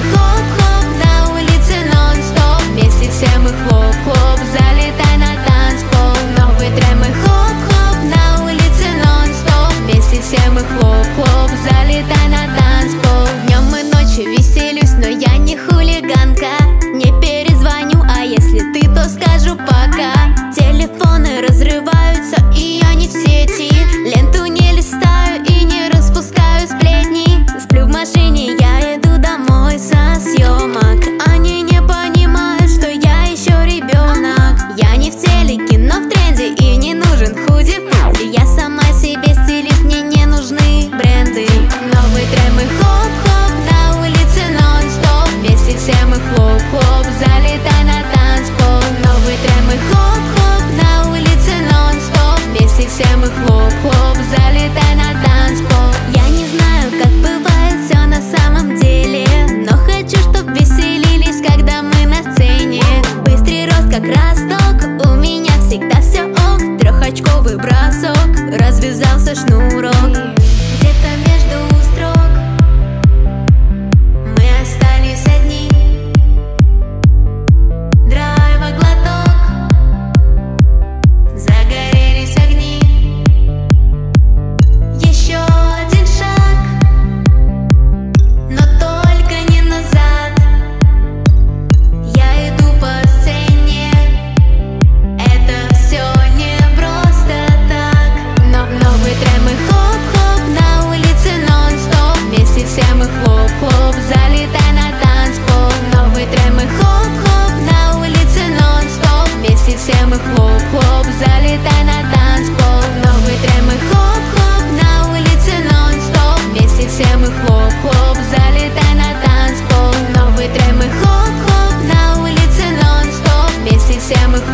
хоп-хоп, на улице нон-стоп. Вместе все мы хлоп-хлоп, залетай на танцпол. Новый тренд мы хоп-хоп, на улице нон-стоп. Вместе все мы хлоп-хлоп, залетай на танцпол. Днем и ночью веселюсь, но я не хулиганка. Не перезвоню, а если ты, то скажу пока. Телефоны разрываются, и я не в сети. Ленту не листаю и не распускаю сплетни. Сплю в машине, я иду домой со съемок. Они не понимают, что я еще ребенок. Я не в телеке, но в тренде, и не нужен худи-пуди. Я сама себе стилист, мне не нужны бренды. Новый тренд мы хоп-хоп, на улице нон-стоп. Вместе все мы хлоп-хлоп, залетай на танцпол. Новый тренд мы хоп-хоп, на улице нон-стоп. Вместе все мы хлоп-хлоп, залетай на танцпол. Я не знаю, как бывает все на самом деле, но хочу, чтоб веселились, когда мы на сцене. Быстрый рост, как росток, у меня всегда все ок. Трехочковый бросок, развязался шнурок. Где-то между строк мы остались одни. Драйва глоток, загорелись огни. Еще один шаг, но только не назад. Я иду по сцене, это все не просто так. Но новый тренд мы хоп-хоп, на улице нон-стоп. Вместе все мы хлоп-хлоп, залетай на танцпол. Новый тренд мы хоп-хоп, на улице нон-стоп. Вместе все мы хлоп-хлоп, залетай на танцпол. Новый тренд мы хоп-хоп, на улице нон-стоп. Вместе все мы хлоп-хлоп, залетай на танцпол. Новый тренд мы хоп-хоп, на улице нон-стоп. Вместе все мы